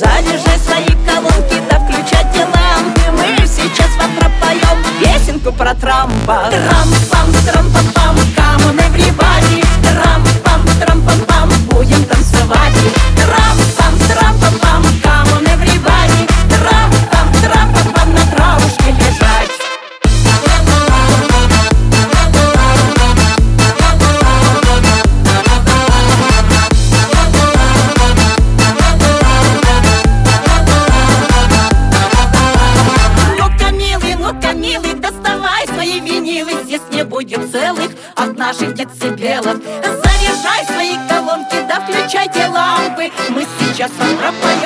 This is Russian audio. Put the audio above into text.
Заряжай свои колонки, да включайте лампы. Мы сейчас вам пропоем песенку про Трампа. Трам-пам, трам-пам-пам, come on everybody. Трам-пам, трам-пам-пам, будем танцевать. Трам-пам, трам-пам-пам, come on everybody. Трам-пам, трам-пам-пам, на травушке лежать. Ну-ка, милый, доставай свои винилы. Здесь не будет целых от наших децибелов. Заряжай свои колонки, да включайте лампы. Мы сейчас вам пропоем